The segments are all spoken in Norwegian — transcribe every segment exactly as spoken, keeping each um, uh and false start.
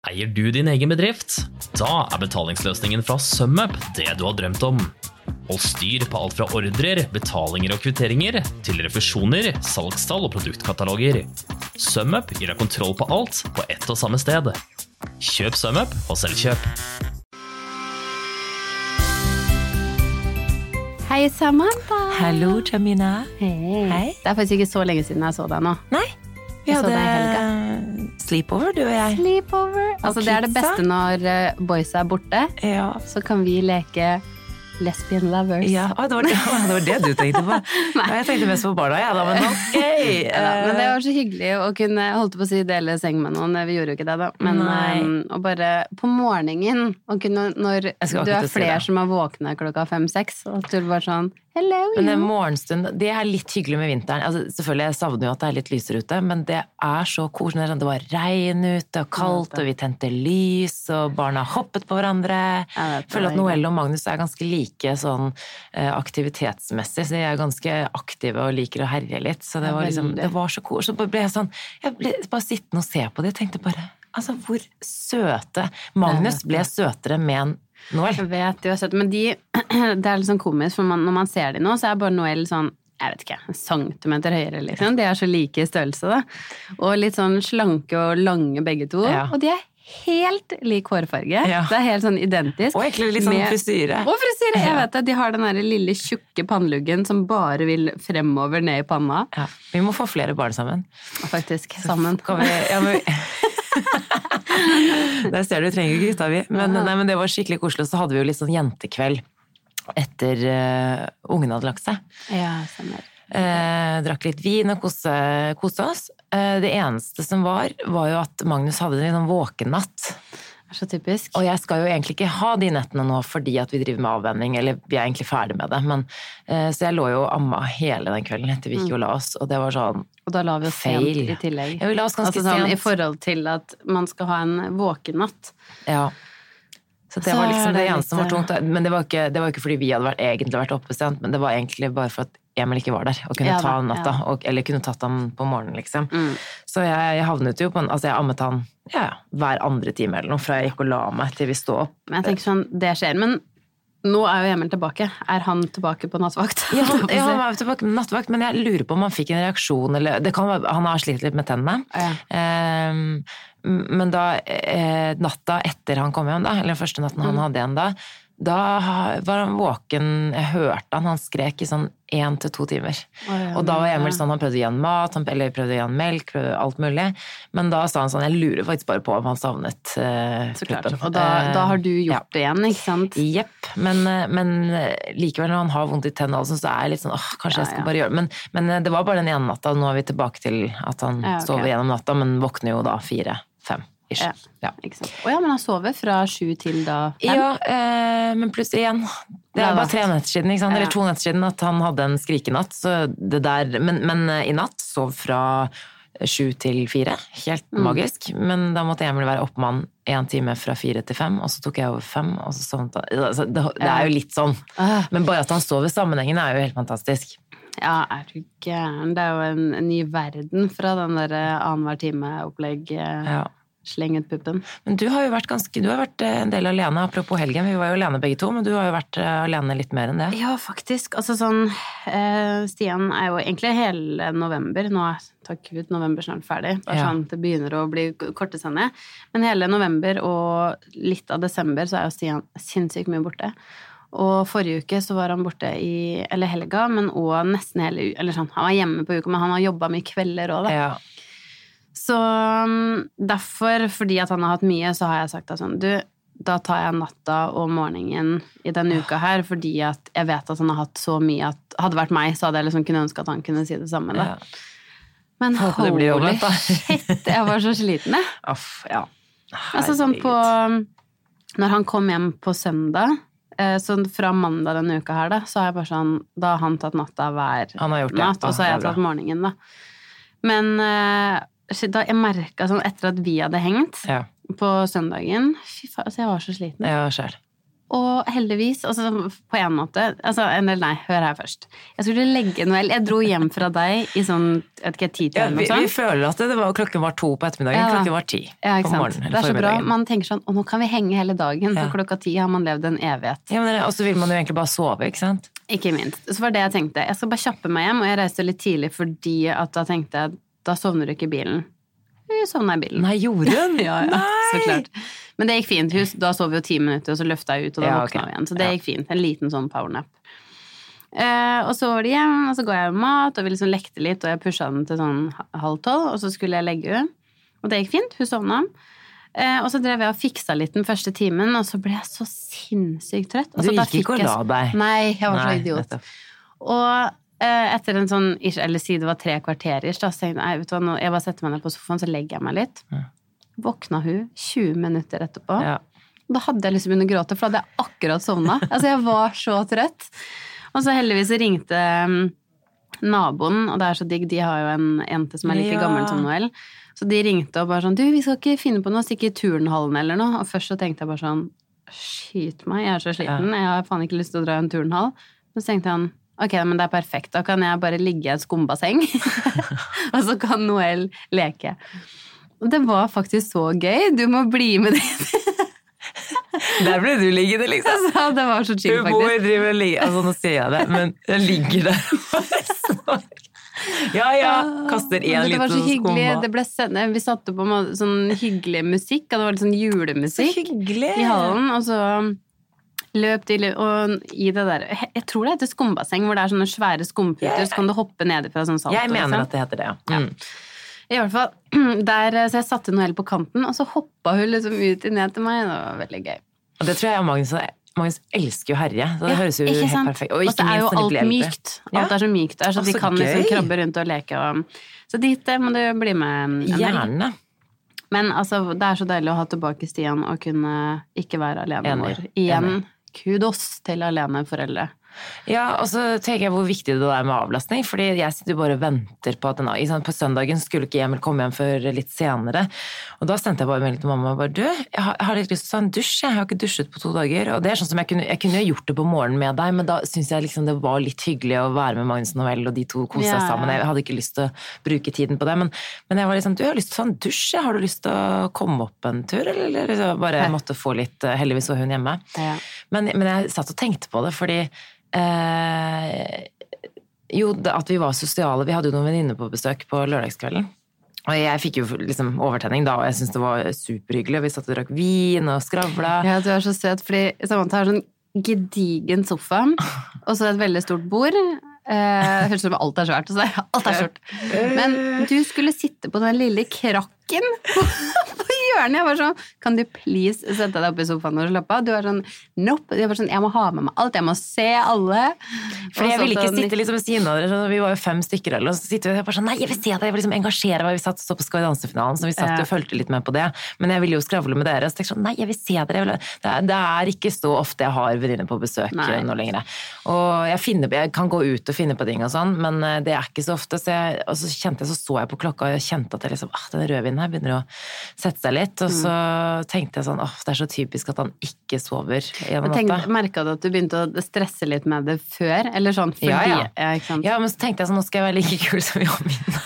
Eier du din egen bedrift? Da er betalingsløsningen fra SumUp det du har drømt om. Hold styr på alt fra ordrer, betalinger og kvitteringer, til refusjoner, salgstall og produktkataloger. SumUp gir deg kontroll på alt på ett og samme sted. Kjøp SumUp og Selvkjøp. Hei Samantha! Hallo Jamina. Hei. Hei. Det er faktisk ikke så lenge siden jeg så deg nå. Nei, vi Jeg så hadde deg i helga. sleepover, du og jeg. Sleepover. Altså det er det pizza. beste når eh, boys er borte, Ja, så kan vi leke lesbian lovers. ja. Å, det, var det, å, det var det du tenkte på. Ja, jeg tenkte mest på barna, ja da, men ok. Ja, da, men det var så hyggelig å kunne, holdt på å si, dele seng med noen. Vi gjorde jo ikke det da. Men Nei. um, å bare på morgenen, og kunne, når Jeg skal du akkurat er til å si flere det. som er våkne klokka fem-seks, og du bare sånn, hello Men you. den morgenstund, det er litt hyggelig med vinteren. Altså, selvfølgelig, jeg savner jo at det er litt lyser ute, men det er så koselig. Sånn, det var regn ute og kaldt, og vi tente lys, og barna hoppet på hverandre. Jeg vet Jeg føler det, at Noelle og Magnus er ganske like sånn eh, aktivitetsmessig, så de er ganske aktive og liker å herje litt. Så det Ja, var liksom, veldig. det var så koselig. Så ble jeg sånn, jeg ble bare sittende og se på det, jeg tenkte bare, altså hvor søte. Magnus ble søtere med en Noel. Jeg vet, de var søte, men de, det er litt sånn komisk, for man, når man ser de nå, så er bare Noel sånn, jeg vet ikke, en centimeter høyere, liksom. De er så like i størrelse, da. Og litt sånn slanke og lange begge to, Ja. og de er helt lik hårfarge. Ja. Det er helt sånn identisk. Og egentlig litt sånn Med- frisyre. Og frisyre, jeg Ja. vet det. De har den der lille tjukke panneluggen som bare vil fremover ned i panna. Ja, vi må få flere barn sammen. Faktisk, sammen. Kan vi, ja, men, der ser du, trenger ikke gutta vi. Men, nei, men det var skikkelig koselig, og så hadde vi jo litt sånn jentekveld etter uh, ungene hadde lagt seg. Ja, stemmer. Eh, drakk litt vin og kose, kose oss. Eh, det eneste som var, var jo at Magnus hadde en sånn våkennatt. Det er så typisk. Og jeg skal jo egentlig ikke ha de nettene nå fordi at vi driver med avvenning, eller vi er egentlig ferdig med det. Men, eh, så jeg lå jo og amma hele den kvelden etter vi gikk og la oss, og det var sånn Og da la vi oss sent feil. i tillegg. Ja, vi la oss ganske altså sånn, sent. i forhold til at man skal ha en våkennatt. Ja. Så det Så var liksom er det det eneste som var litt, tungt. Men det var ikke, det var ikke fordi vi hadde vært, egentlig vært oppe sent, men det var egentlig bare for at Emil ikke var der, og kunne Ja da, ta natta, ja. og, eller kunne tatt ham på morgenen, liksom. Mm. Så jeg, jeg havnet jo på en, altså jeg ammet han, ja, hver andre time eller noe, fra jeg gikk og la meg til vi stod opp. Men jeg tenker sånn, det skjer. Men nå er jo Emil tilbake. Er han tilbake på nattvakt? Ja, han, ja, han var jo tilbake med nattvakt, men jeg lurer på om han fikk en reaksjon, eller det kan være, han har slitt litt med tennene. Ja. Ehm, men da, eh, natta etter han kom hjem da, eller den første natten han Mm. hadde igjen da, da var han våken, jeg hørte han, han skrek i sånn en til to timer. Å, ja, Og da var men, Emil ja. sånn, han prøvde å gi han mat, han, eller prøvde å gi han melk, prøvde alt mulig. Men da sa han sånn, jeg lurer faktisk bare på om han savnet uh, Så klart. Og da, da har du gjort det igjen, ikke sant? Jepp, men, men likevel når han har vondt i tennene, så er jeg litt sånn, åh, kanskje Ja, jeg skal ja. bare gjøre det. Men, men det var bare den ene natta, nå er vi tilbake til at han Ja, ok. sover gjennom natta, men våkner jo da fire, fem, ish. Ja. Ja. Ikke sant? Å ja, men han sover fra sju til da fem? Ja, eh, men plutselig igjen. Det er bare tre netter siden, ikke sant? Ja. Eller to netter siden at han hadde en skrikenatt. Så det der, men, men i natt sov fra sju til fire. Helt Mm. magisk. Men da måtte Emil være oppmann en time fra fire til fem, og så tok jeg over fem, og så sovnet han. Altså, det, det er jo litt sånn. Ah. Men bare at han sover sammenhengen er jo helt fantastisk. Ja, er du gæren? Det er jo en, en ny verden fra den der annenhver time-opplegg. eh, Ja. Sleng ut puppen. Men du har jo vært ganske, du har vært en del alene, apropos helgen. Vi var jo alene begge to, men du har jo vært alene litt mer enn det. Ja, faktisk. Altså sånn, eh, Stian er jo egentlig hele november, nå er, takk Gud, november snart ferdig, bare Ja. sånn, det begynner å bli kortesende, men hele november og litt av desember så er jo Stian sinnssykt mye borte. Og forrige uke så var han borte i, eller helga, men også nesten hele, eller sånn, han var hjemme på uka, men han har jobbet mye kvelder også da. Ja. Så um, derfor, fordi at han har hatt mye, så har jeg sagt at sånn, du, da tar jeg natta og morgenen i denne uka her, fordi at jeg vet at han har hatt så mye at, hadde det vært meg, så hadde jeg liksom kunne ønske at han kunne si det samme da. Ja. Men Håper det blir holy omvendt, da. shit, jeg var så sliten, jeg. Aff, ja. Altså sånn på, Herregud. når han kom hjem på søndag, eh, så fra mandag denne uka her da, så har jeg bare sånn, da har han tatt natta hver Han har gjort det. natt, og så har jeg Ah, det er tatt morgenen da. Men eh, shit, da jeg merket sånn, etter at vi hadde hengt Ja, på søndagen, fy faen, altså jeg var så sliten. ja, selv. Og heldigvis, altså på en måte, altså, eller nei, hør her først. Jeg skulle legge Noel, jeg dro hjem fra deg i sånn, jeg vet ikke, ti til Ja, eller vi, noe sånt. vi føler at det var, klokken var to på ettermiddagen, Ja, da. klokken var ti Ja, ikke på sant? morgenen. Det er så bra, formiddagen. man tenker sånn, å nå kan vi henge hele dagen, Ja. for klokka ti har man levd en evighet. Ja, men det- og så vil man jo egentlig bare sove, ikke sant? Ikke minst. Så var det jeg tenkte, jeg skal bare kjappe meg hjem, og jeg reiste litt tidlig fordi at da tenkte jeg, da sovner du ikke i bilen. Hun sovna i bilen. Nei, gjorde hun? Ja, ja, så klart. Men det gikk fint. Hus, da sov vi jo ti minutter, og så løfta jeg ut, og da Ja, våkna ok. vi igjen. Så det Ja. gikk fint. En liten sånn powernap. Eh, og så var det hjem, og så går jeg med mat, og vi liksom lekte litt, og jeg pusha den til sånn halv tolv, og så skulle jeg legge henne. Og det gikk fint. Hun sovna. Eh, og så drev jeg og fiksa litt den første timen, og så ble jeg så sinnssykt trøtt. Du Altså, da gikk ikke fikk og jeg- la deg. Nei, jeg var så Nei, idiot. nettopp. Og eh, etter en sånn, ish, eller si det var tre kvarter ish, da så tenkte jeg, nei, vet du hva, nå, jeg bare setter meg ned på sofaen, så legger jeg meg litt. Ja. Våkna hun tjue minutter etterpå. Ja. Og da hadde jeg lyst til å begynne å gråte, for da hadde jeg akkurat sovna. Altså, jeg var så trøtt. Og så heldigvis så ringte um, naboen, og det er så digg, de har jo en jente som er like Ja. gammel som Noel. Så de ringte og bare sånn, du, vi skal ikke finne på noe, stikke i turnhallen eller noe. Og først så tenkte jeg bare sånn, skyt meg, jeg er så sliten, jeg har faen ikke lyst til å dra i en turnhall. Men så tenkte han, ok, men det er perfekt, da kan jeg bare ligge i et skumbasseng, og så kan Noel leke. Og det var faktisk så gøy, du må bli med dit. Der ble du liggende, liksom. Altså, det var så chill, Hun bor, faktisk. driver og ligger, altså nå sier jeg det, men jeg ligger der. Ja, ja, kaster en Men det var så liten hyggelig, skumma. det ble sendt, vi satte på må- sånn hyggelig musikk, og det var litt sånn Så julemusikk hyggelig. i hallen, og så løp de, og i det der, jeg tror det heter skumbasseng, hvor det er sånne svære skumputer, så kan du hoppe ned fra sånn salto. Jeg mener liksom. at det heter det, ja. Mm. I hvert fall, der, så jeg satte Noel på kanten, og så hoppet hun liksom ut i ned til meg, det var veldig gøy. Og det tror jeg Magnus, Magnus elsker jo herje, så det Ja, høres jo ikke helt sant? perfekt. Og Og ikke så er jo minst når de alt blir eldre. mykt. Alt Ja. er så mykt der, så Å, de så kan liksom gøy. krabbe rundt og leke. Og... Så dit eh, må du bli med. en helg. Gjerne. Men altså, det er så deilig å ha tilbake Stian og kunne ikke være alenemor. Enig. Igjen, Enig. kudos til aleneforeldre. Ja, og så tenker jeg hvor viktig det er med avlastning, fordi jeg sitter jo bare og venter på at den, på søndagen skulle ikke Emil komme hjem før litt senere, og da sendte jeg bare melding til mamma og bare, du, jeg har, jeg har litt lyst til å ta en dusj, jeg har ikke dusjet på to dager, og det er sånn som jeg kunne, jeg kunne jo gjort det på morgenen med deg, men da synes jeg liksom det var litt hyggelig å være med Magnus og Noel, og de to kose Ja, seg ja. sammen, jeg hadde ikke lyst til å bruke tiden på det, men, men jeg var liksom, du, jeg har lyst til å ta en dusj, har du lyst til å komme opp en tur, eller, eller så bare måtte få litt, heldigvis var hun hjemme, Ja. men, men jeg satt og tenkte på det, fordi Eh, jo, det, at vi var sosiale. Vi hadde jo noen venninner på besøk på lørdagskvelden. Og jeg fikk jo liksom overtenning da, og jeg syntes det var superhyggelig. Vi satt og drakk vin og skravla. Ja, du er så søt, fordi Samantha har sånn gedigen sofa, og så et veldig stort bord. Eh, høres ut som alt er svært, og så er alt er skjort. Men du skulle sitte på den lille krakken på, på hjørnet. Jeg var sånn, kan du please sette deg opp i sofaen og slappe av? Du er sånn, nope. Jeg var sånn, jeg må ha med meg alt, jeg må se alle. Fordi jeg Og så ville ikke sånn- sitte liksom ved siden av dere, så vi var jo fem stykker, eller, og så sitter vi og jeg bare sånn, nei, jeg vil se deg, jeg vil liksom engasjere meg, vi satt og så på Skal vi danse-finalen, så vi satt Ja. og følte litt med på det, men jeg ville jo skravle med dere, og så tenkte jeg sånn, nei, jeg vil se dere, jeg vil... det, er, det er ikke så ofte jeg har venninner på besøk Nei. nå lenger, og jeg, finner, jeg kan gå ut og finne på ting og sånn, men det er ikke så ofte, så jeg, og så kjente jeg, så så jeg på klokka, og jeg kjente at jeg liksom, ah, den rødvinen her begynner å sette seg litt, og så tenkte jeg sånn, åh, det er så typisk at han ikke sover gjennom Jeg natta. merket du at du begynte å stresse litt med det før, eller sånn, fordi, Ja, ja. ja, ikke sant? Ja, men så tenkte jeg sånn, nå skal jeg være like kul som Jan min.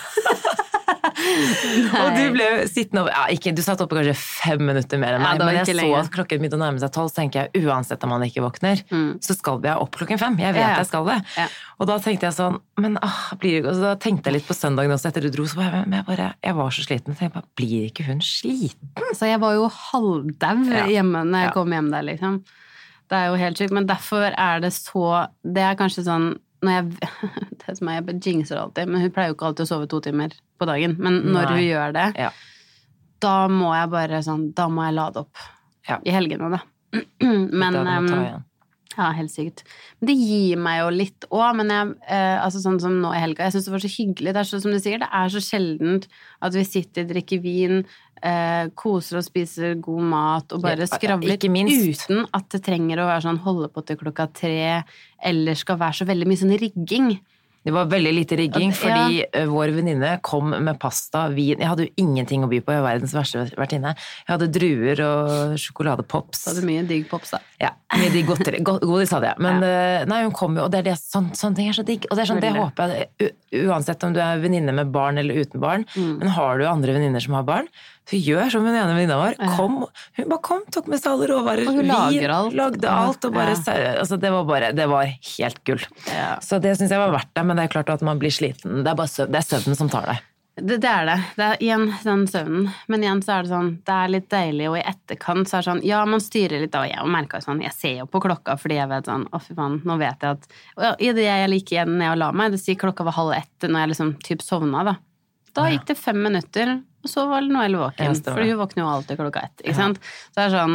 Og du ble sittende over, ja, ikke, du satt oppe kanskje fem minutter mer enn Ja, meg, det var men jeg ikke så lenge. at klokken begynte å nærme seg tolv, så tenker jeg, uansett om han ikke våkner, Mm. så skal vi ha opp klokken fem. Jeg vet Ja, ja. jeg skal det. Ja. Og da tenkte jeg sånn, men ah, blir det ikke, og så da tenkte jeg litt på søndagen også, etter du dro, så bare, men jeg bare, jeg var så sliten, så tenkte jeg bare, blir ikke hun sliten? Så jeg var jo halvdau Ja. hjemme når jeg Ja. kom hjem der, liksom. Det er jo helt sykt, men derfor er det så, det er kanskje sånn, når jeg, det som er, jeg jinxer alltid, men hun pleier jo ikke alltid å sove to timer på dagen, men når Nei. hun gjør det, Ja. da må jeg bare sånn, da må jeg lade opp Ja. i helgene da. Men, Da må du ta um, igjen. ja, helt sykt. Men det gir meg jo litt også, men jeg, eh, altså sånn som nå i helga, jeg synes det var så hyggelig, det er så, som du sier, det er så sjeldent at vi sitter, drikker vin, eh, koser og spiser god mat, og bare Ja, skravler ikke minst. uten at det trenger å være sånn holde på til klokka tre, eller skal være så veldig mye sånn rigging. Det var veldig lite rigging, Ja. fordi uh, vår venninne kom med pasta, vin. Jeg hadde jo ingenting å by på, jeg var verdens verste vertinne. Jeg hadde druer og sjokoladepops. Så hadde mye digg pops da. Ja, mye digg godteri. Godis hadde jeg. Men uh, nei, hun kom jo, og det er det, sånn, sånne ting er så digg. Og det er sånn, det Veldig. håper jeg, u, uansett om du er venninne med barn eller uten barn, Mm. men har du andre venninner som har barn, så gjør som den ene venninna vår. Kom, hun bare kom, tok med seg alle råvarer. Og hun vin, lager alt. lagde alt, og bare, Ja. altså det var bare, det var helt gull. Ja. Så det synes jeg var verdt det, men det er klart at man blir sliten. Det er bare søvn, det er søvnen som tar deg. Det, det er det. Det er igjen den søvnen. Men igjen så er det sånn, det er litt deilig, og i etterkant så er det sånn, ja, man styrer litt da, og jeg merket jo sånn, jeg ser jo på klokka, fordi jeg vet sånn, å fy faen, nå vet jeg at, og ja, i det jeg liker igjen når jeg la meg, det sier klokka var halv ett, når jeg liksom typ sovna da. Da gikk det fem minutter, og så var Noelle våken, Ja, stemmer. for hun våkner jo alltid klokka ett, ikke sant? Så det er sånn,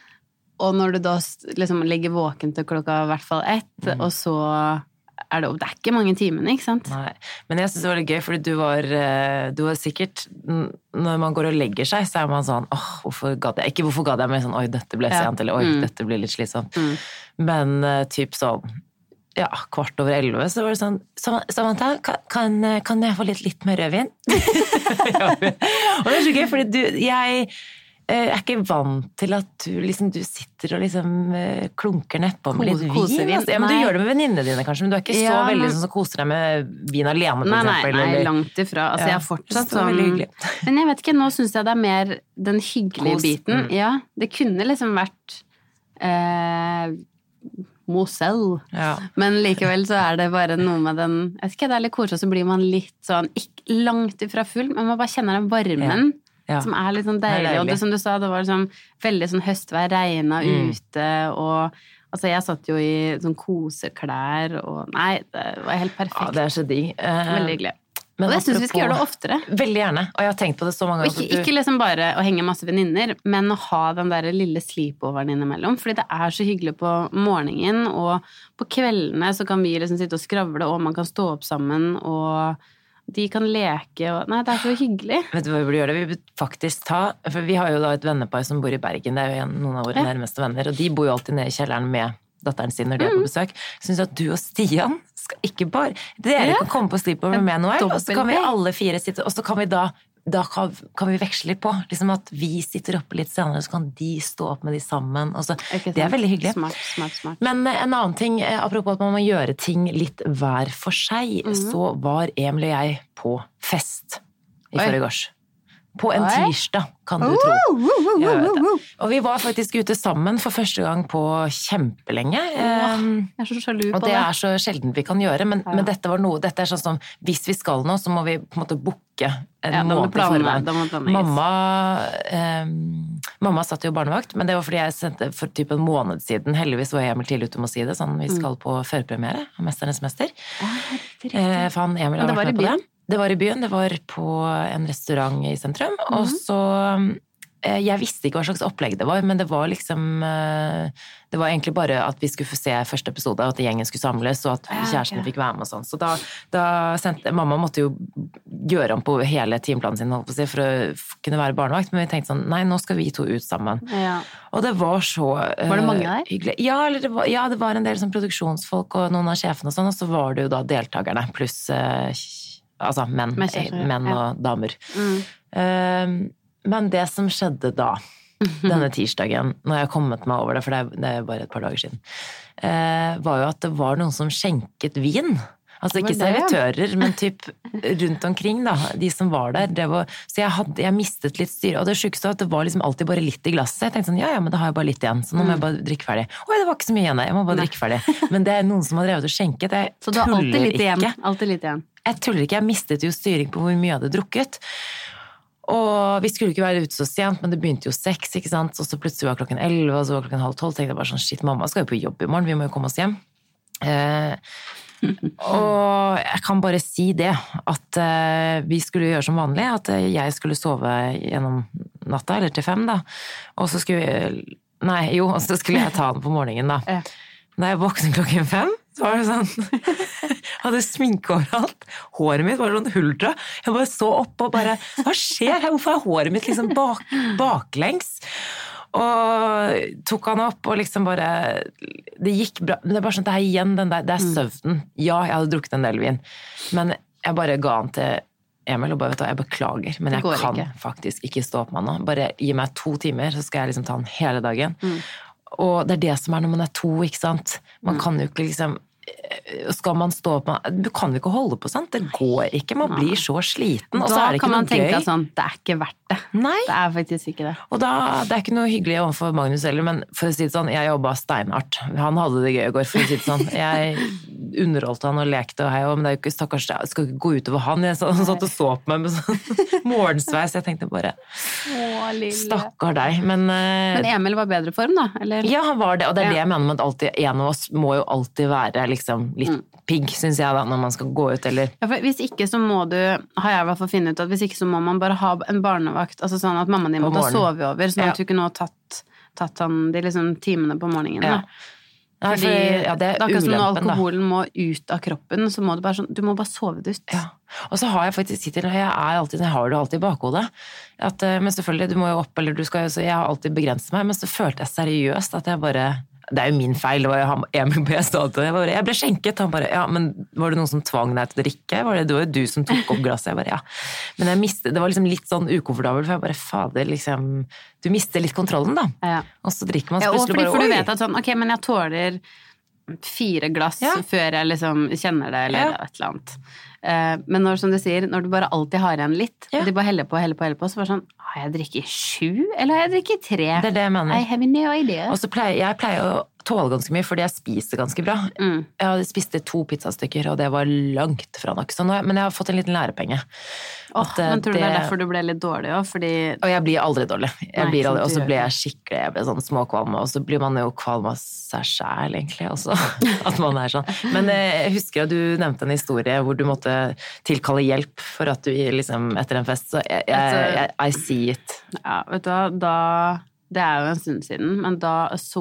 og når du da liksom ligger våken til klokka i hvert fall ett, Mm. og så er det, det er ikke mange timene, ikke sant? Nei, men jeg synes det var litt gøy, fordi du var, eh, du var sikkert, n- når man går og legger seg, så er man sånn, åh, hvorfor gadd jeg? Ikke hvorfor gadd jeg, men sånn, oi, dette ble Ja. sent, eller oi, Mm. dette ble litt slitsomt. Mm. Men eh, typ sånn, ja, kvart over elleve, så var det sånn, "Sam- Samantha, kan, kan, kan jeg få litt, litt mer rødvin? Ja, og det er så gøy, fordi du, jeg eh, er ikke vant til at du, liksom, du sitter og liksom eh, klunker nedpå med litt Kos- vin. kosevin. Altså. Ja, men du Nei. gjør det med venninnene dine kanskje, men du er ikke så Ja, veldig men- sånn som koser deg med vin alene, for Nei, nei, eksempel. nei, eller- langt ifra. Altså, Ja, jeg er fortsatt det var veldig sånn... hyggelig. Men jeg vet ikke, nå synes jeg det er mer den hyggelige Kos. biten. Mm. Ja, det kunne liksom vært eh, Moselle. Ja. Men likevel så er det bare noe med den... Jeg vet ikke, det er litt koselig, så blir man litt sånn, ikke langt ifra full, men man bare kjenner den varmen, Ja. som er litt sånn Det er deilig. Og deilig. det som du sa, det var liksom veldig sånn høstvær, regnet Mm. ute, og... Altså, jeg satt jo i sånn koseklær, og nei, det var helt perfekt. Ja, det er så digg. Eh, Veldig hyggelig. men Og det synes vi skal apropos- gjøre det oftere. Veldig gjerne, og jeg har tenkt på det så mange Og ganger. ikke, at du- ikke liksom bare å henge masse venninner, men å ha den der lille sleepoveren innimellom. Fordi det er så hyggelig på morgenen, og på kveldene så kan vi liksom sitte og skravle, og man kan stå opp sammen, og de kan leke, og nei, det er så hyggelig. Vet du hva vi burde gjøre? Vi burde faktisk ta, for vi har jo da et vennepar som bor i Bergen, det er jo en, noen av våre Ja. nærmeste venner, og de bor jo alltid nede i kjelleren med datteren sin når de er Mm. på besøk. Jeg synes at du og Stian skal ikke bare, dere Ja. kan komme på sleepover med Noel, og så kan vi Dobbelt. alle fire sitte, og så kan vi da, da kan, kan vi veksle litt på, liksom at vi sitter oppe litt senere, så kan de stå opp med de sammen, og så, Ikke det er sant? veldig hyggelig. Smart, smart, smart. Men eh, en annen ting, eh, apropos at man må gjøre ting litt hver for seg, Mhm. så var Emil og jeg på fest i Oi. forgårs. På en Oi. tirsdag, kan du tro. Jeg vet det. Og vi var faktisk ute sammen for første gang på kjempelenge. Um, Jeg er så sjalu og på det det. er så sjelden vi kan gjøre, men, Ja. men dette var noe, dette er sånn som, hvis vi skal nå, så må vi på en måte booke en Ja, da må måned du i planlegge, forveien. da må du planlegges. Mamma, um, mamma satt jo barnevakt, men det var fordi jeg sendte for typ en måned siden, heldigvis var Emil tidlig ute med å si det, sånn vi skal på førpremiere av Mesternes Mester. Ja, riktig, riktig. Eh, for han Emil har Men det var vært i med på byen? det. Det var i byen, det var på en restaurant i sentrum, og så eh, jeg visste ikke hva slags opplegg det var, men det var liksom eh, det var egentlig bare at vi skulle få se første episode, at gjengen skulle samles, og at Ja, kjærestene ok. fikk være med og sånn. Så da, da sendte, mamma måtte jo gjøre om på hele timeplanen sin, holdt på å si, for å f- kunne være barnevakt, men vi tenkte sånn, nei, nå skal vi to ut sammen. Ja. Og det var så eh, Var det mange der? hyggelig. Ja, eller det var, ja, det var en del sånn produksjonsfolk og noen av sjefene og sånn, og så var det jo da deltakerne, pluss eh, altså menn, Med kjærester, menn ja. og damer. Mm. Eh, men det som skjedde da, denne tirsdagen, når jeg har kommet meg over det, for det er, det er bare et par dager siden, eh, var jo at det var noen som skjenket vin. Altså ikke Det var det, ja. servitører, men typ rundt omkring da, de som var der. Det var, så jeg, hadde, jeg mistet litt styr, og det sjukeste var at det var liksom alltid bare litt i glasset. Jeg tenkte sånn, ja, ja, men da har jeg bare litt igjen, så nå må jeg bare drikke ferdig. Oi, det var ikke så mye igjen, jeg må bare drikke ferdig. Men det er noen som har drevet og skjenket, jeg Så du har alltid tuller litt igjen. ikke. Alltid litt igjen. Jeg tuller ikke, jeg mistet jo styring på hvor mye jeg hadde drukket. Og vi skulle ikke være ute så sent, men det begynte jo seks, ikke sant? Og så plutselig var klokken elleve, og så var klokken halv tolv, tenkte jeg bare sånn, shit, mamma skal jo på jobb i morgen, vi må jo komme oss hjem. Eh, og jeg kan bare si det, at eh, vi skulle gjøre som vanlig, at eh, jeg skulle sove gjennom natta, eller til fem da, og så skulle vi, nei, jo, og så skulle jeg ta den på morgenen da. Ja. Da jeg våknet klokken fem, så var det sånn, jeg hadde sminke overalt, håret mitt var sånn huldra, jeg bare så opp og bare, hva skjer her, hvorfor er håret mitt liksom bak, baklengs? og tok han opp, og liksom bare, det gikk bra, men det er bare sånn, det er igjen den der, det er søvnen. Ja, jeg hadde drukket en del vin, men jeg bare ga han til Emil, og bare vet du, jeg beklager, men jeg kan ikke. faktisk ikke stå opp med han nå. Bare gi meg to timer, så skal jeg liksom ta han hele dagen. Mm. Og det er det som er når man er to, ikke sant? Man mm. kan jo ikke liksom, skal man stå opp med, du kan jo ikke holde på sånt, det går ikke, man blir så sliten, og så er det ikke noe gøy. Da kan man tenke sånn, det er ikke verdt det. Nei. Det er faktisk ikke det. Og da, det er ikke noe hyggelig overfor Magnus heller, men for å si det sånn, jeg jobbet steinhardt. Han hadde det gøy i går, for å si det sånn. Jeg underholdt han og lekte, og hei, men det er jo ikke stakkars, jeg skal ikke gå utover han. Jeg satt og så på meg med sånn morgensveis, jeg tenkte bare, Åh, stakkar deg. Men, men Emil var bedre form da, eller? Ja, han var det, og det er det jeg mener med at alltid, en av oss må jo alltid være liksom litt mm. pigg, synes jeg da, når man skal gå ut, eller... Ja, for hvis ikke så må du, har jeg i hvert fall funnet ut, at hvis ikke så må man bare ha en barnevakt, altså sånn at mammaen din måtte sove over, sånn at ja. du kunne ha tatt, tatt han de liksom timene på morgenen. Ja. Nei, fordi, for, ja, det er akkurat som når alkoholen da. må ut av kroppen, så må du bare sånn, du må bare sove det ut. Ja. Og så har jeg faktisk sitter, jeg er alltid, jeg har det alltid i bakhodet, at, men selvfølgelig, du må jo opp, eller du skal jo, så jeg har alltid begrenset meg, men så følte jeg seriøst at jeg bare... Det er jo min feil, det var jo Emil på jeg stod, jeg, bare, jeg ble skjenket, han bare, ja, men var det noen som tvang deg til å drikke? Var det, det var jo du som tok opp glasset, jeg bare, ja. Men jeg mistet, det var liksom litt sånn ukomfortabel, for jeg bare, fader, liksom, du mister litt kontrollen da. Ja. Og så drikker man så ja, plutselig fordi, bare, for du vet at sånn, ok, men jeg tåler fire glass ja. før jeg liksom kjenner det, eller ja. et eller annet. Uh, men når, som du sier, når du bare alltid har igjen litt, ja. og de bare heller på, heller på, heller på, så var det sånn, har jeg drikket sju, eller har jeg drikket tre? Det er det jeg mener. I have no idea. Og så pleier jeg pleier å tåle ganske mye, fordi jeg spiser ganske bra. Mm. Jeg spiste to pizzastykker, og det var langt fra nok. Så nå, men jeg har fått en liten lærepenge. Oh, men tror du det, det er derfor du ble litt dårlig også? Fordi... Og jeg blir aldri dårlig. Jeg Nei, blir aldri, og så blir jeg skikkelig, jeg blir sånn småkvalm, og så blir man jo kvalm av seg selv, egentlig, også. At man er sånn. Men jeg husker at du nevnte en historie hvor du måtte tilkalle hjelp for at du liksom, etter en fest, så jeg, jeg, jeg, I see it. Ja, vet du hva, da, det er jo en stund siden, men da så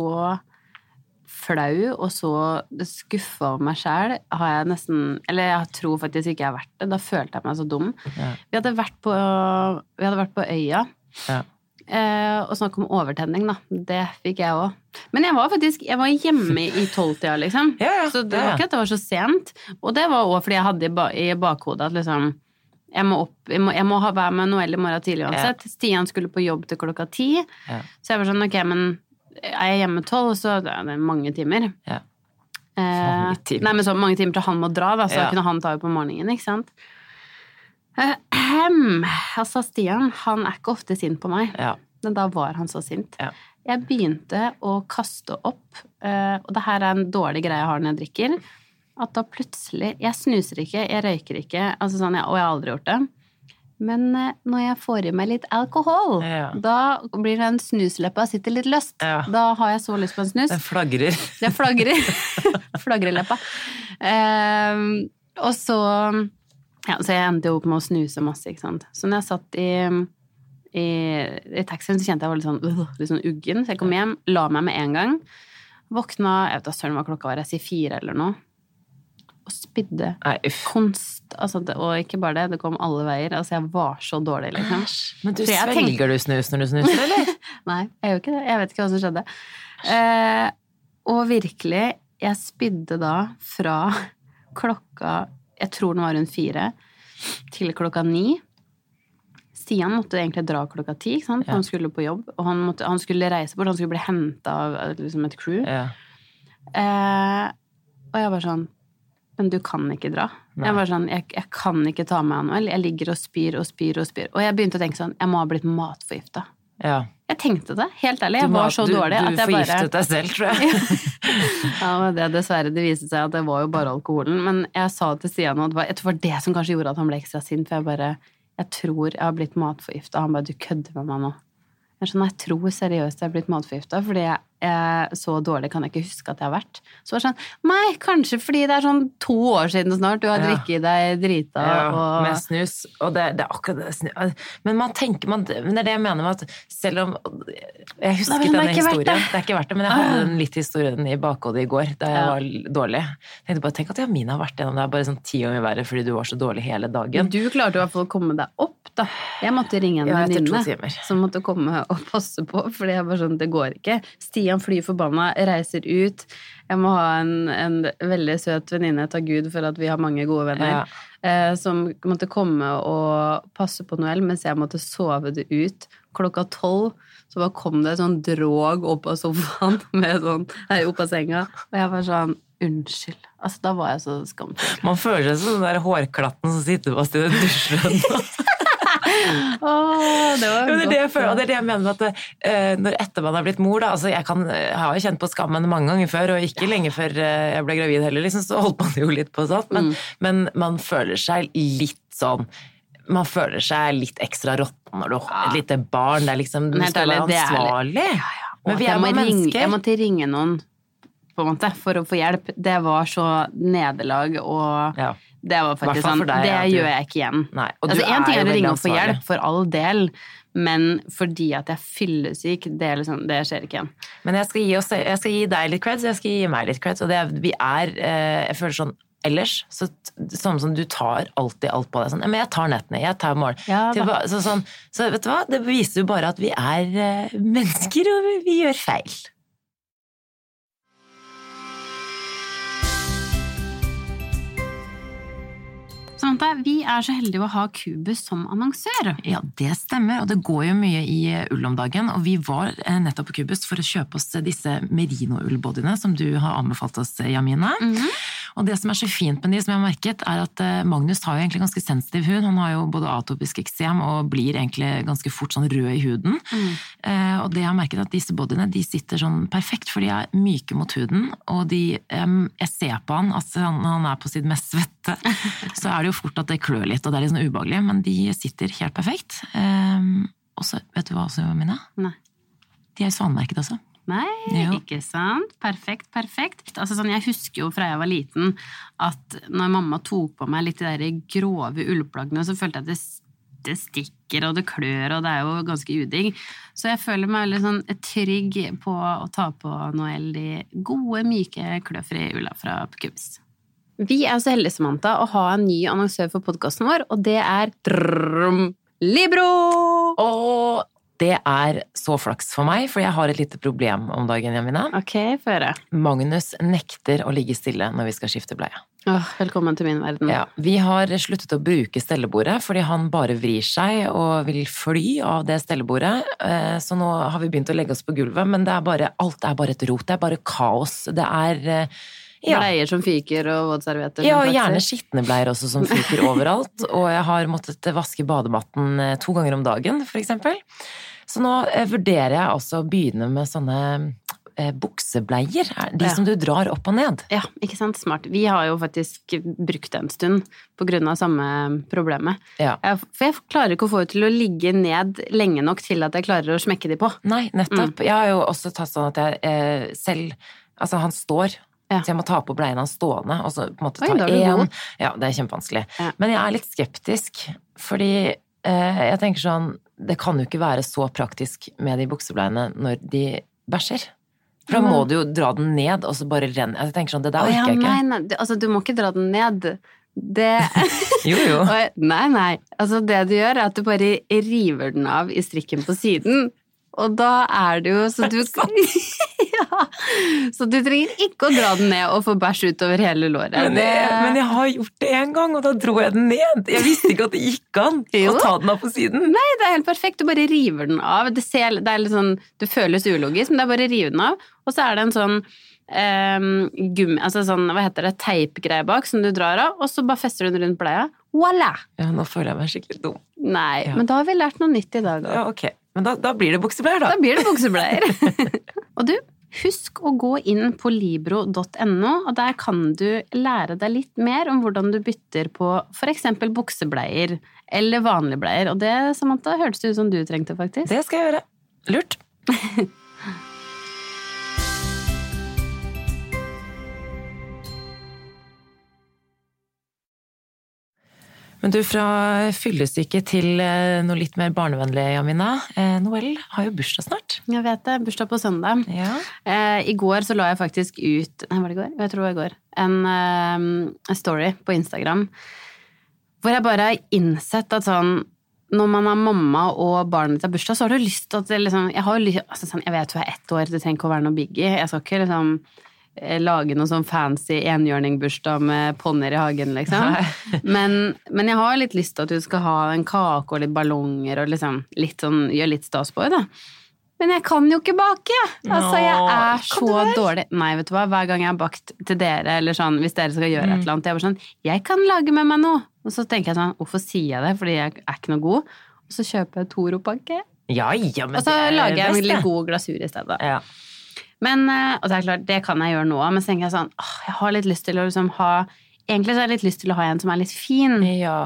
flau og så skuffa over meg selv, har jeg nesten, eller jeg tror faktisk ikke jeg har vært det, da følte jeg meg så dum. Ja. Vi hadde vært på, vi hadde vært på øya, ja. eh, og snakk om overtenning da, det fikk jeg også. Men jeg var faktisk, jeg var hjemme i tolvtida liksom, ja, ja. så det var ikke at det var så sent, og det var også fordi jeg hadde i, ba, i bakhodet at liksom, jeg må, opp, jeg må, jeg må ha være med Noel i morgen tidlig uansett, ja. Stian skulle på jobb til klokka ti, ja. Så jeg var sånn, ok, men er jeg hjemme tolv, så det er mange timer. Ja. Mange timer. Eh, nei, men så mange timer til han må dra, da, så ja. kunne han ta jo på morgenen, ikke sant? Eh, hem, altså Stian, han er ikke ofte sint på meg, ja. Men da var han så sint. Ja. Jeg begynte å kaste opp, eh, og det her er en dårlig greie jeg har når jeg drikker, at da plutselig, jeg snuser ikke, jeg røyker ikke, altså sånn, og jeg har aldri gjort det. Men når jeg får i meg litt alkohol, ja. Da blir den snusleppa sitter litt løst. Ja. Da har jeg så lyst på en snus. Den flagrer. Den flagrer. Flagreleppa. Um, og så, ja, så jeg endte jo opp med å snuse masse, ikke sant. Så når jeg satt i, i, i taxien, så kjente jeg var litt sånn, uh, litt sånn uggen. Så jeg kom hjem, la meg med en gang. Våkna, jeg vet da, søren hva klokka var, jeg sier fire eller noe. Og spydde konst, altså det, og ikke bare det, det kom alle veier, altså jeg var så dårlig liksom. Men du svelger tenkte... du snus når du snuser, eller? Nei, jeg gjør ikke det, jeg vet ikke hva som skjedde. Eh, og virkelig, jeg spydde da fra klokka, jeg tror den var rundt fire, til klokka ni. Stian måtte egentlig dra klokka ti, ikke sant? Ja. Han skulle på jobb, og han, måtte, han skulle reise bort, han skulle bli hentet av liksom et crew. Ja. Eh, og jeg var sånn, men du kan ikke dra. Nei. Jeg var sånn, jeg, jeg kan ikke ta med Noel. Jeg ligger og spyr og spyr og spyr. Og jeg begynte å tenke sånn, jeg må ha blitt matforgiftet. Ja. Jeg tenkte det, helt ærlig. Jeg du var så du, dårlig du at jeg bare... Du forgiftet deg selv, tror jeg. Ja, men det dessverre, det viste seg at det var jo bare alkoholen. Men jeg sa til Stian, og det var, jeg tror det var det som kanskje gjorde at han ble ekstra sint, for jeg bare, jeg tror jeg har blitt matforgiftet. Han bare, du kødder med meg nå. Jeg er sånn, jeg tror seriøst jeg har blitt matforgiftet, fordi jeg eh, så dårlig kan jeg ikke huske at jeg har vært. Så var det sånn, nei, kanskje fordi det er sånn to år siden snart, du har Ja. drikket deg drita. Ja, og... med snus, og det, det er akkurat det snus. Men man tenker, man, men det er det jeg mener med at selv om, jeg husker Nei, men det er denne ikke verdt historien, det. det er ikke verdt det, men jeg hadde den litt historien i bakhodet i går, da jeg Ja. var dårlig. Jeg tenkte bare, tenk at Jamina har vært gjennom det her bare sånn ti ganger verre, fordi du var så dårlig hele dagen. Du klarte i hvert fall å komme deg opp, da. Jeg måtte ringe en Ja, etter to venninne timer. som måtte komme og passe på, fordi jeg var sånn, det går ikke. Stian flyr forbanna, reiser ut. Jeg må ha en, en veldig søt venninne, takk Gud for at vi har mange gode venner, Ja. eh, som måtte komme og passe på Noel, mens jeg måtte sove det ut. Klokka tolv, så bare kom det sånn drog opp av sofaen, med sånn, her opp av senga, og jeg var sånn, unnskyld. Altså, da var jeg så skamfull. Man føler seg som den der hårklatten som sitter fast i den dusjen. Åh, det var Jo, det, er det, jeg godt, føler, ja. og det er det jeg mener med at eh, når etter man har blitt mor da, altså jeg, kan, jeg har jo kjent på skammen mange ganger før, og ikke lenge før eh, jeg ble gravid heller, liksom, så holdt man jo litt på sånn, men, Mm. men man føler seg litt sånn, man føler seg litt ekstra råtten når du har et lite barn, det er liksom, du Men helt skal være ærlig, det er litt- ansvarlig. Og Men at vi jeg er må bare ringe, mennesker. jeg måtte ringe noen på en måte, for å få hjelp. Det var så nederlag, og Ja. det var faktisk Hvertfall sånn, for deg, det at du- gjør jeg ikke igjen. Nei, og Altså, du en ting er er jo å ringe veldig og få ansvarlig. hjelp, for all del, men fordi at jeg er fyllesyk, det, er liksom, det skjer ikke igjen. Men jeg skal, gi oss, jeg skal gi deg litt creds, jeg skal gi meg litt creds, og det er, vi er, eh, jeg føler sånn, ellers, så sånn som du tar alltid alt på deg, sånn, men jeg tar nettene, jeg tar morgen. Ja, Til, da. så, sånn, så vet du hva, det viser jo bare at vi er eh, mennesker, og vi, vi gjør feil. Samantha, vi er så heldige å ha Cubus som annonsør. Ja, det stemmer, og det går jo mye i ull om dagen, og vi var eh, nettopp på Cubus for å kjøpe oss disse merino-ullbodyene som du har anbefalt oss, Jamina. Mhm. Og det som er så fint med de, som jeg har merket, er at eh, Magnus har jo egentlig ganske sensitiv hud. Han har jo både atopisk eksem og blir egentlig ganske fort sånn rød i huden. Mm. Eh, og det jeg har merket er at disse bodyene, de sitter sånn perfekt, for de er myke mot huden, og de, eh, jeg ser på han, altså når han er på sitt mest svette, så er det jo fort at det klør litt, og det er litt sånn ubehagelig, men de sitter helt perfekt. Eh, og så, vet du hva også, Mina? Nei. De er svanemerket også. Nei, Jo. ikke sant? Perfekt, perfekt. Altså, sånn, jeg husker jo fra jeg var liten at når mamma tok på meg litt de der grove ullplaggene, så følte jeg at det, det stikker og det klør, og det er jo ganske udigg. Så jeg føler meg veldig sånn trygg på å ta på Noel de gode, myke, kløfri ulla fra Cubus. Vi er så heldige, Samantha, å ha en ny annonsør for podcasten vår, og det er drrrm, Libro! Og det er så flaks for meg, for jeg har et lite problem om dagen, Jamina. Ok, få høre. Magnus nekter å ligge stille når vi skal skifte bleie. Åh, velkommen til min verden. Ja, vi har sluttet å bruke stellebordet, fordi han bare vrir seg og vil fly av det stellebordet. Eh, Så nå har vi begynt å legge oss på gulvet, men det er bare, alt er bare et rot, det er bare kaos. Det er, eh, ja, Bleier som fyker og våtservietter ja, som og gjerne flakser. skitne bleier også som fyker overalt, og jeg har måttet vaske badematten eh, to ganger om dagen, for eksempel. Så nå eh, vurderer jeg også å begynne med sånne eh, buksebleier, de Ja. som du drar opp og ned. Ja, ikke sant? Smart. Vi har jo faktisk brukt det en stund på grunn av samme problemet. Ja. Jeg, for jeg klarer ikke å få det til å ligge ned lenge nok til at jeg klarer å smekke de på. Nei, nettopp. Jeg har jo også tatt sånn at jeg eh, selv, altså han står, Ja. så jeg må ta på bleien han stående, og så på en måte Oi, ta da er du en. god. Ja, det er kjempevanskelig. Ja. Men jeg er litt skeptisk, fordi eh, jeg tenker sånn, det kan jo ikke være så praktisk med de buksebleiene når de bæsjer. For da må du jo dra den ned, og så bare renne. Jeg tenker sånn, det der Å, orker ja, jeg ikke. nei, nei, du- altså du må ikke dra den ned. Det Jo, jo. Oi, Nei, nei. Altså det du gjør er at du bare river den av i strikken på siden. Og da er det jo så du ja. Så du trenger ikke å dra den ned og få bæsj utover hele låret. Men jeg, men jeg har gjort det en gang, og da dro jeg den ned. Jeg visste ikke at det gikk an Jo. å ta den av på siden. Nei, det er helt perfekt. Du bare river den av. Det, ser, det er litt sånn, det føles ulogisk, men det er bare å rive den av. Og så er det en sånn um, gummi, altså sånn, hva heter det, teipgreie bak som du drar av, og så bare fester du den rundt bleia. Voila! Ja, nå føler jeg meg skikkelig dum. Nei, Ja. men da har vi lært noe nytt i dag. Da, Ja, ok. Men da, da blir det buksebleier, da. da blir det buksebleier. Og du, husk å gå inn på libro punktum no, og der kan du lære deg litt mer om hvordan du bytter på for eksempel buksebleier eller vanlige bleier. Og det, Samantha, hørtes det ut som du trengte, faktisk. Det skal jeg gjøre. Lurt. Men du, fra fyllesyke til noe litt mer barnevennlig, Jamina. Eh, Noel har jo bursdag snart. Jeg vet det, bursdag på søndag. Ja. Eh, I går så la jeg faktisk ut, nei, var det i går? Jeg tror det var i går, en, um, en story på Instagram, hvor jeg bare har innsett at sånn, når man er mamma og barnet til bursdag, så har du lyst til at det liksom, jeg har jo lyst, altså sånn, jeg vet du er ett år, det trenger ikke å være noe biggie, jeg skal ikke liksom lage noe sånn fancy enhjørning-bursdag med ponnier i hagen, liksom. Men, men jeg har litt lyst til at du skal ha en kake og litt ballonger og liksom litt sånn, gjøre litt stas på det. Men jeg kan jo ikke bake! Altså, jeg er så dårlig. Nei, vet du hva, hver gang jeg har bakt til dere, eller sånn, hvis dere skal gjøre et eller annet, jeg er bare sånn, jeg kan lage med meg noe. Og så tenker jeg sånn, hvorfor sier jeg det? Fordi jeg er ikke noe god. Og så kjøper jeg Toro-pakke. Ja, ja, men og så det er lager jeg best, en litt det. god glasur i stedet. Ja. Men, og det er klart, det kan jeg gjøre nå, men så tenker jeg sånn, åh, jeg har litt lyst til å liksom ha, egentlig så har jeg litt lyst til å ha en som er litt fin. Ja.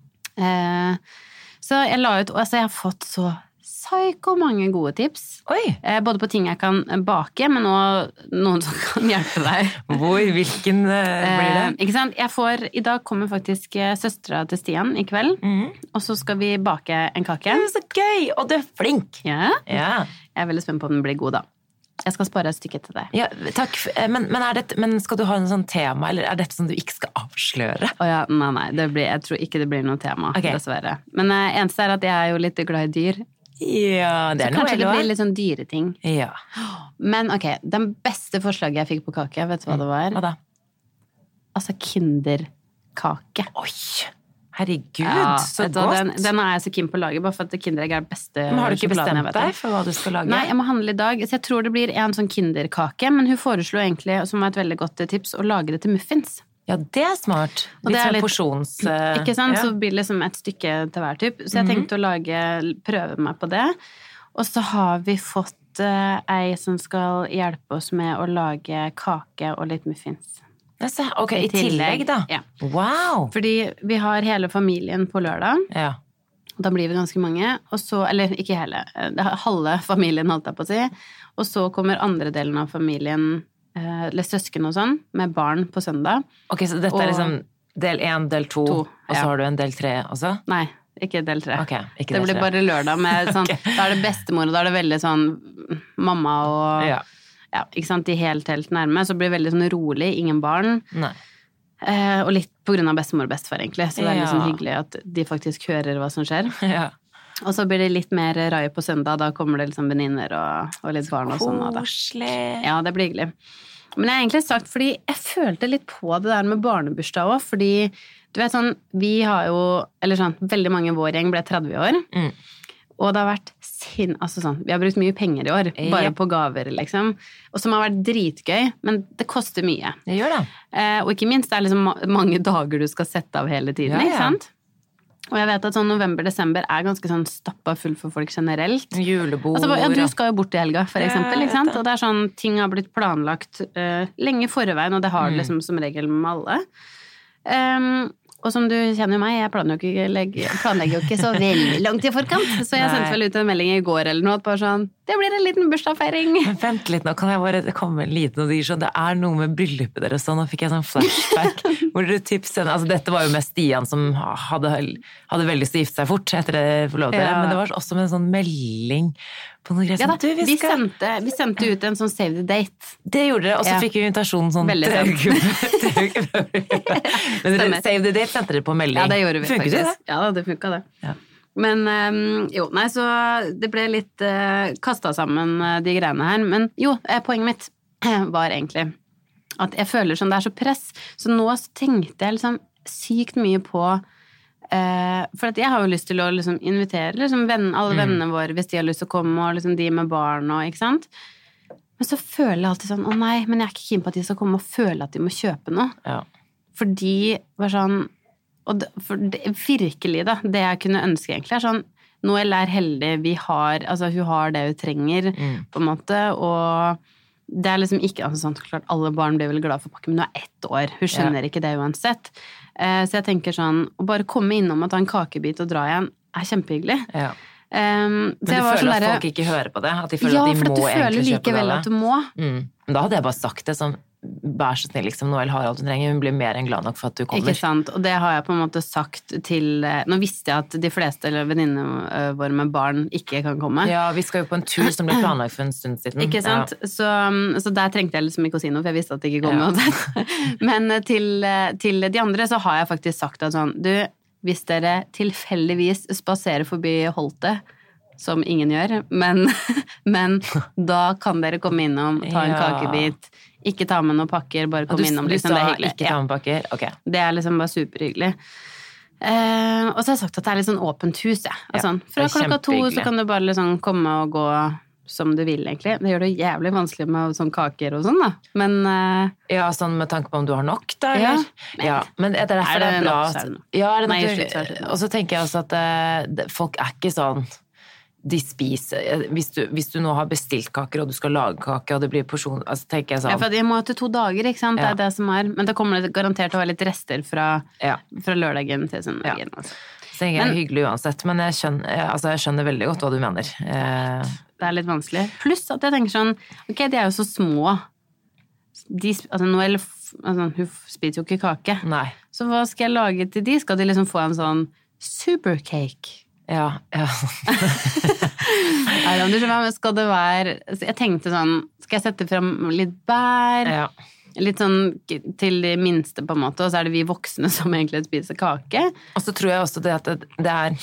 Eh, så jeg la ut, altså jeg har fått så psyko mange gode tips. Oi. Eh, både på ting jeg kan bake, men også noen som kan hjelpe deg. Hvor, hvilken eh, blir det? Eh, ikke sant? Jeg får, i dag kommer faktisk eh, søstera til Stian i kveld, Mhm. og så skal vi bake en kake. Det er så gøy, og du er flink. Ja, Ja. jeg er veldig spent på om den blir god da. Jeg skal spare et stykke til deg. Ja, takk. Men, men, er det, men skal du ha en sånn tema, eller er dette som du ikke skal avsløre? Å ja, nei, nei, det blir, jeg tror ikke det blir noe tema, Ok. dessverre. Men eh, eneste er at jeg er jo litt glad i dyr, Ja, det så er noe kanskje det vel blir også. litt sånn dyreting. Ja. Men ok, den beste forslaget jeg fikk på kake, vet du hva det var? Hva da? Altså kinderkake. Oi, herregud, Ja, så vet du hva, godt. Den, den er jeg så keen på å lage, bare for at Kinderegg er det beste Men har du ikke sjokoladen jeg bestemt vet om. deg for hva du skal lage? Nei, jeg må handle i dag. Så jeg tror det blir en sånn kinderkake, men hun foreslo egentlig, som var et veldig godt tips, å lage det til muffins. Ja, det er smart. Og Litt det er sånn litt- porsjons... eh, Ikke sant? ja. Så blir det liksom et stykke til hver typ. Så jeg Mhm. tenkte å lage, prøve meg på det. Og så har vi fått eh, ei som skal hjelpe oss med å lage kake og litt muffins. Ja, se, ok, i tillegg da. Ja. Wow! Fordi vi har hele familien på lørdag. Ja. Da blir vi ganske mange, og så, eller ikke hele, det er halve familien holdt jeg på å si, og så kommer andre delen av familien, eh, eller søsken og sånn, med barn på søndag. Ok, så dette Og- er liksom del én, del to, To, og så ja. har du en del tre også? Nei, ikke del tre. Ok, ikke Det del blir tre. bare lørdag med sånn, Ok. da er det bestemor, og da er det veldig sånn mamma og, ja. Ja, ikke sant, de helt, helt nærme, så blir det veldig sånn rolig, ingen barn, nei. eh, og litt på grunn av bestemor og bestefar egentlig, så det er litt Ja. sånn hyggelig at de faktisk hører hva som skjer. Ja. Og så blir det litt mer rai på søndag, da kommer det liksom venninner og, og litt barn og sånn. og da. Koselig. Ja, det blir hyggelig. Men jeg har egentlig sagt, fordi jeg følte litt på det der med barnebursdag også, fordi du vet sånn, vi har jo, eller sånn, veldig mange i vår gjeng ble tretti år, Mm. og det har vært sin, altså sånn, vi har brukt mye penger i år, bare Yep. på gaver, liksom, og som har vært dritgøy, men det koster mye. Det gjør det. Eh, og ikke minst, det er liksom ma- mange dager du skal sette av hele tiden, Ja, ja. ikke sant? Og jeg vet at sånn november-desember er ganske sånn stappa full for folk generelt. Julebord. Altså, ja, du og- skal jo bort i helga, for Ja, eksempel, jeg ikke sant? vet det. Og det er sånn, ting har blitt planlagt eh, lenge i forveien, og det har det Mm. liksom som regel med alle. Um, og som du kjenner jo meg, jeg planlegger jo ikke, legge- planlegger jo ikke så veldig langt i forkant, så jeg Nei. sendte vel ut en melding i går eller noe, at bare sånn, det blir en liten bursdagsfeiring. Men vent litt nå, kan jeg bare komme med en liten og dyr sånn, det er noe med bryllupet deres, så nå fikk jeg sånn flashback, hvor dere tipset, altså dette var jo med Stian som hadde, hadde veldig lyst til å gifte seg fort etter det forlovet, Ja. men det var også med en sånn melding på noe greier, Ja da, sånn, du, vi, sendte, vi sendte ut en sånn save the date. det gjorde dere, og så Ja. fikk vi invitasjon sånn Veldig tre sant. uker tre uker før bryllupet. Men dere, Stemmer. save the date sendte dere på melding. Ja, det gjorde vi Funket faktisk. det? Ja da, det funka det. Ja. Men um, jo, nei, så det ble litt uh, kasta sammen uh, de greiene her. Men jo, eh, poenget mitt var egentlig at jeg føler som det er så press. Så nå så tenkte jeg liksom sykt mye på uh, for at jeg har jo lyst til å liksom invitere liksom venn, alle Mm. vennene våre hvis de har lyst til å komme, og liksom de med barn og ikke sant. Men så føler jeg alltid sånn, å nei, men jeg er ikke keen på at de skal komme og føle at de må kjøpe noe. Ja. Fordi var sånn, og det, for det, virkelig da, det jeg kunne ønske egentlig er sånn, Noel er heldig, vi har, altså hun har det hun trenger, Mm. på en måte, og det er liksom ikke, altså sånn, klart alle barn blir vel glad for pakke, men hun er ett år, hun skjønner ikke det uansett. Eh, så jeg tenker sånn, å bare komme innom og ta en kakebit og dra igjen, er kjempehyggelig. Ja. Um, Men du føler at folk ikke hører på det? At de føler ja, at de for må at du føler egentlig kjøpe likevel gave? at du må. Mm. Men da hadde jeg bare sagt det som vær så snill, liksom, Noel har alt hun trenger, hun blir mer enn glad nok for at du kommer. Ikke sant, og det har jeg på en måte sagt til, nå visste jeg at de fleste eller venninnene våre med barn ikke kan komme. Ja, vi skal jo på en tur som ble planlagt for en stund siden. Ikke sant, ja. så, så der trengte jeg liksom ikke å si noe, for jeg visste at det ikke kom ja. noe. Men til, til de andre så har jeg faktisk sagt at sånn, du, hvis dere tilfeldigvis spaserer forbi Holte, som ingen gjør, men, men da kan dere komme innom, ta en ja. kakebit, ikke ta med noen pakker, bare komme innom. Du liksom, sa det er hyggelig. Ikke ta med pakker? Ok. Det er liksom bare superhyggelig. Eh, og så har jeg sagt at det er litt sånn åpent hus, ja. Altså, ja, fra klokka to så kan du bare liksom komme og gå som du vil, egentlig. Det gjør det jævlig vanskelig med sånn kaker og sånn, da. Men eh, ja, sånn med tanke på om du har nok, da, eller? Ja, ja. Men det er derfor er det, det er bra. Nok, så er det nok. Ja, er det Nei, nok? slutt, så er det nok. Og så tenker jeg også at uh, folk er ikke sånn de spiser, hvis du, hvis du nå har bestilt kaker, og du skal lage kake, og det blir porsjon, altså tenker jeg sånn. Ja, for jeg må til to dager, ikke sant? Ja. Det er det som er. Men det kommer garantert til å være litt rester fra, ja. fra lørdagen til søndagen. Ja. Altså. Så jeg er men, hyggelig uansett, men jeg skjønner, altså jeg skjønner veldig godt hva du mener. Eh. Det er litt vanskelig. Pluss at jeg tenker sånn, ok, de er jo så små. De, altså Noel, altså, hun spiser jo ikke kake. Nei. Så hva skal jeg lage til de? Skal de liksom få en sånn supercake? Ja, ja. Nei, du skjønner, skal det være jeg tenkte sånn, skal jeg sette frem litt bær ja. litt sånn til de minste på en måte, og så er det vi voksne som egentlig spiser kake. Og så tror jeg også det at det, det er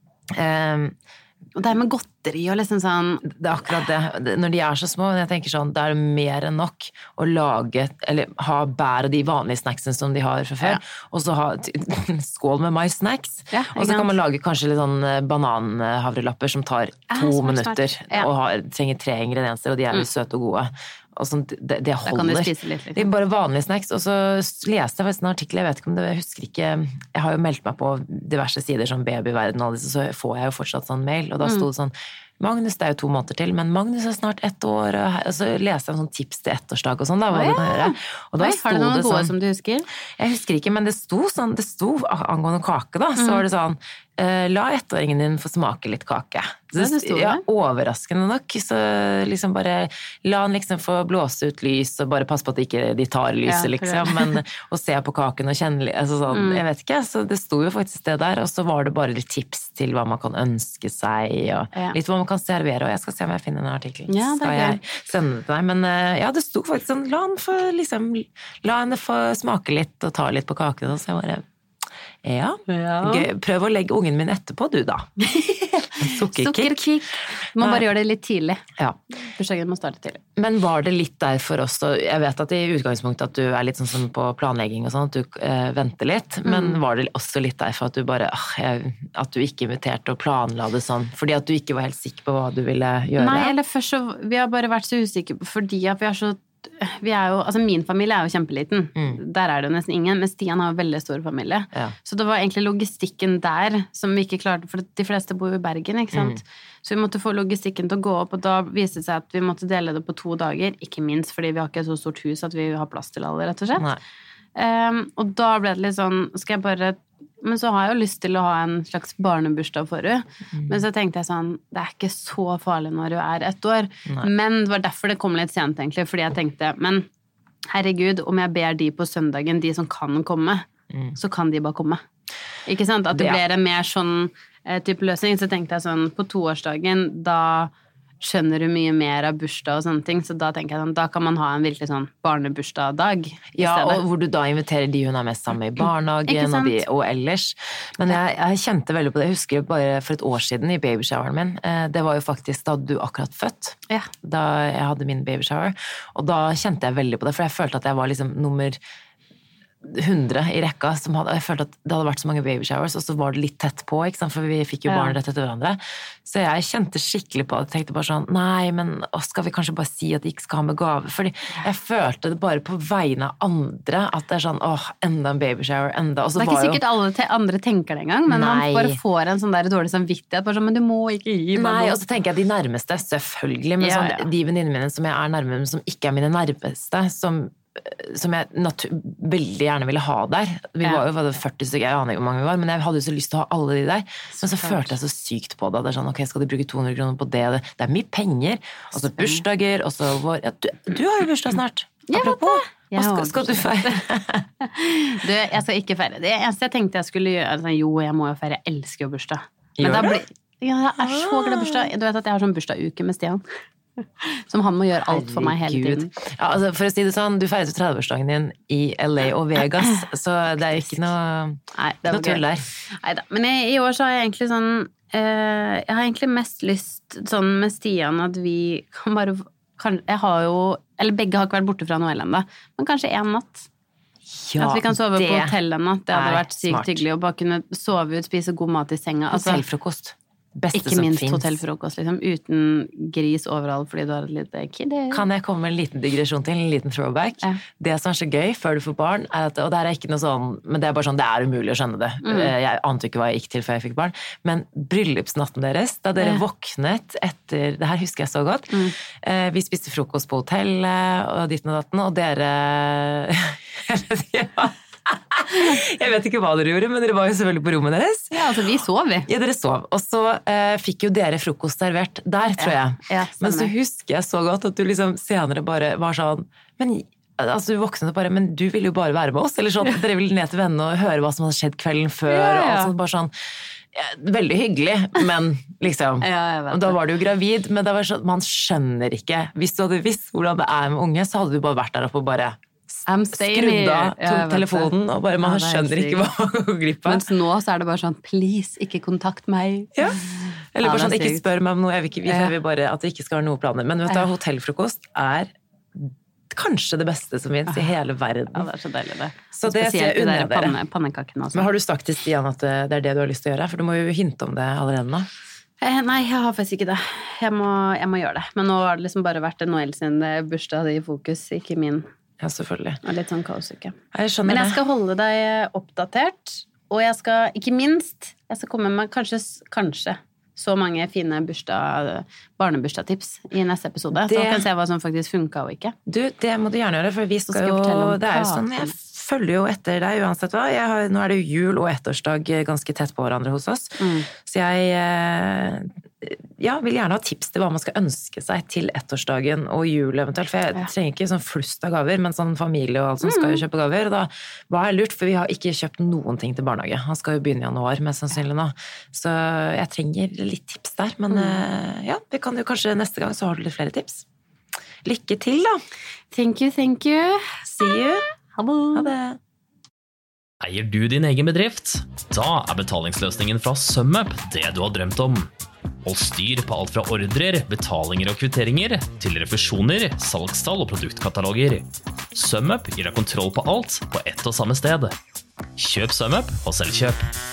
um, og det er med godteri og liksom sånn det er akkurat det, når de er så små jeg tenker sånn, det er mer enn nok å lage, eller ha bær og de vanlige snacksene som de har fra før, ja. og så ha skål med mais snacks, ja, og så kan man lage kanskje litt sånn bananhavrelapper som tar to ja, minutter ja. og har, trenger tre ingredienser, og de er litt mm. søte og gode. Og sånn, det, det holder. Litt, litt. Det er bare vanlige snacks. Og så leste jeg faktisk en artikkel, jeg vet ikke om det, jeg husker ikke, jeg har jo meldt meg på diverse sider som babyverden og alle disse, så får jeg jo fortsatt sånn mail, og da mm. stod det sånn, Magnus, det er jo to måneder til, men Magnus er snart ett år, og så leste jeg en sånn tips til ettårsdag og sånn, da, hva oh, ja. du kan gjøre. Og da Oi, har du noen det gode sånn, som du husker? Jeg husker ikke, men det sto sånn, det sto angående kake da, så mm. var det sånn, Uh, la ettåringen din få smake litt kake. Så, det det ja, overraskende nok, så liksom bare la han liksom få blåse ut lys, og bare passe på at ikke de tar lyset, ja, liksom, men å se på kaken og kjenne litt, altså sånn, mm. jeg vet ikke, så det sto jo faktisk det der, og så var det bare litt tips til hva man kan ønske seg, og ja. litt hva man kan servere, og jeg skal se om jeg finner en artikkel, ja, skal jeg sende det til deg, men uh, ja, det sto faktisk sånn, la han få liksom, la henne få smake litt, og ta litt på kaken, og så jeg bare Ja. ja. Prøv å legge ungen min etterpå, du da. Sukkerkick. Sukkerkick. Du må bare gjøre det litt tidlig. Ja. Bursdagen må starte tidlig. Men var det litt der for oss, og jeg vet at i utgangspunktet at du er litt sånn som på planlegging og sånn, at du eh, venter litt, mm. men var det også litt der for at du bare, ah, jeg, at du ikke inviterte og planla det sånn, fordi at du ikke var helt sikker på hva du ville gjøre? Nei, eller først så, vi har bare vært så usikre på, fordi at vi har så vi er jo, altså min familie er jo kjempeliten, mm. der er det jo nesten ingen, men Stian har jo veldig stor familie, ja. så det var egentlig logistikken der som vi ikke klarte, for de fleste bor jo i Bergen, ikke sant? Mm. Så vi måtte få logistikken til å gå opp, og da viste det seg at vi måtte dele det på to dager, ikke minst fordi vi har ikke så stort hus at vi har plass til alle, rett og slett. Um, og da ble det litt sånn, skal jeg bare men så har jeg jo lyst til å ha en slags barnebursdag for henne. Mm. Men så tenkte jeg sånn, det er ikke så farlig når du er ett år. Nei. Men det var derfor det kom litt sent egentlig, fordi jeg tenkte, men herregud, om jeg ber de på søndagen, de som kan komme, mm. så kan de bare komme. Ikke sant? At det ja. blir en mer sånn eh, type løsning. Så tenkte jeg sånn, på toårsdagen, da skjønner du mye mer av bursdag og sånne ting, så da tenker jeg sånn, da kan man ha en virkelig sånn barnebursdag-dag. Ja, og hvor du da inviterer de hun er mest sammen med i barnehagen og, de, og ellers. Men jeg, jeg kjente veldig på det, jeg husker bare for et år siden i babyshoweren min, det var jo faktisk da du akkurat født, ja. da jeg hadde min babyshower, og da kjente jeg veldig på det, for jeg følte at jeg var liksom nummer hundre i rekka, som hadde, jeg følte at det hadde vært så mange babyshowers, og så var det litt tett på, ikke sant, for vi fikk jo barn rett etter hverandre, så jeg kjente skikkelig på det, jeg tenkte bare sånn, nei, men å, skal vi kanskje bare si at de ikke skal ha med gave, fordi jeg følte det bare på vegne av andre, at det er sånn, åh, enda en babyshower, enda, og så var det er ikke var sikkert jo... alle te- andre tenker det engang, men nei. Man bare får en sånn der dårlig samvittighet, bare sånn, men du må ikke gi meg nei, og så tenker jeg de nærmeste, selvfølgelig, men ja, sånn, ja. de venninnene mine som jeg er nærme, men som ikke er mine nærmeste, som som jeg natu- veldig gjerne ville ha der. Vi ja. var jo var det førti stykker, jeg aner ikke hvor mange vi var, men jeg hadde jo så lyst til å ha alle de der. Men så følte jeg så sykt på det. Det er sånn, ok, skal du bruke to hundre kroner på det? Det er mye penger. Og så bursdager, og så var... Ja, du, du har jo bursdag snart. Apropos. Jeg skal, skal du feire? Du, jeg skal ikke feire. Det eneste jeg tenkte jeg skulle gjøre, altså, jo, jeg må jo feire, jeg elsker jo bursdag. Men Gjør da det? blir, ja, jeg er så glad i bursdag. Du vet at jeg har sånn bursdagsuke med Stian. Som han må gjøre alt for meg hele tiden. Ja, altså, for å si det sånn, du feiret jo tredveårsdagen din i L A og Vegas, så det er jo ikke noe, Nei, det noe var tull gøy. der. Neida. Men jeg, i år så har jeg egentlig sånn eh, Jeg har egentlig mest lyst sånn med Stian at vi kan bare kan, Jeg har jo Eller begge har ikke vært borte fra noe ennå, men kanskje en natt. Ja, at vi kan sove det på hotell en natt. Det hadde er vært sykt smart. hyggelig å bare kunne sove ut, spise god mat i senga. Altså, Hotellfrokost. Beste ikke som minst finnes. hotellfrokost, liksom. Uten gris overalt fordi du har et lite kid. Kan jeg komme med en liten digresjon til, en liten throwback? Ja. Det som er så gøy før du får barn, er at, og det er ikke noe sånn, men det er bare sånn, det er umulig å skjønne det. Mm. Jeg ante ikke hva jeg gikk til før jeg fikk barn, men bryllupsnatten deres, da dere Ja. våknet etter, det her husker jeg så godt, Mm. eh, vi spiste frokost på hotellet, og ditten og datten, og dere, jeg vet ikke hva, jeg vet ikke hva dere gjorde, men dere var jo selvfølgelig på rommet deres. Ja, altså vi sov, vi. Ja, dere sov. Og så eh, fikk jo dere frokost servert der, tror jeg. Ja, men så stemmer. husker jeg så godt at du liksom senere bare var sånn, men altså du voksne bare, men du ville jo bare være med oss, eller sånn, dere ville ned til vennene og høre hva som hadde skjedd kvelden før, Ja, ja. og alt sånt, bare sånn, ja, veldig hyggelig, men liksom, Ja, jeg vet og da det. var du jo gravid, men det var sånn, man skjønner ikke, hvis du hadde visst hvordan det er med unge, så hadde du bare vært der oppe og bare I'm staying skrudd here. av, Ja, jeg tok vet telefonen, det. og bare, man Ja, det er helt skjønner ikke hva man går glipp av. Mens nå så er det bare sånn, please, ikke kontakt meg. Ja. Eller Ja, bare det er sånn, ikke sykt. spør meg om noe, jeg vil ikke vite, Ja. jeg vil bare at det ikke skal være noe planer. Men vet du, Ja. hotellfrokost er kanskje det beste som finnes i hele verden. Ja, det er så deilig det. Så det sier Spesielt jeg de unner der dere. panne, pannekakene også. Men har du sagt til Stian at det er det du har lyst til å gjøre? For du må jo hinte om det allerede nå. Eh, Nei, jeg har faktisk ikke det. Jeg må, jeg må gjøre det. Men nå har det liksom bare vært Noel sin bursdag i fokus, ikke min. Ja, selvfølgelig. Og litt sånn kaosuke. Jeg skjønner Men jeg det. skal holde deg oppdatert, og jeg skal, ikke minst, jeg skal komme med kanskje, kanskje så mange fine bursdag, barnebursdagtips i neste episode. Det- Så kan jeg se hva som faktisk funket og ikke. Du, det må du gjerne gjøre, for vi skal, skal jeg jo, fortelle om det er jo hva sånn, jeg som- følger jo etter deg uansett hva. Jeg har, nå er det jo jul og ettårsdag ganske tett på hverandre hos oss. Mm. Så jeg eh, ja, vil gjerne ha tips til hva man skal ønske seg til ettårsdagen og jul eventuelt. For jeg Ja. trenger ikke sånn flust av gaver, men sånn familie og alt som skal Mm. jo kjøpe gaver. Og da var jeg lurt, for vi har ikke kjøpt noen ting til barnehage. Han skal jo begynne i januar, mest sannsynlig nå. Så jeg trenger litt tips der. Men Mm. eh, ja, vi kan jo kanskje neste gang så har du litt flere tips. Lykke til da! Thank you, thank you. See you! Ha det. Ha det! Eier du din egen bedrift? Da er betalingsløsningen fra SumUp det du har drømt om. Hold styr på alt fra ordrer, betalinger og kvitteringer, til refusjoner, salgstall og produktkataloger. SumUp gir deg kontroll på alt på ett og samme sted. Kjøp SumUp og selv kjøp.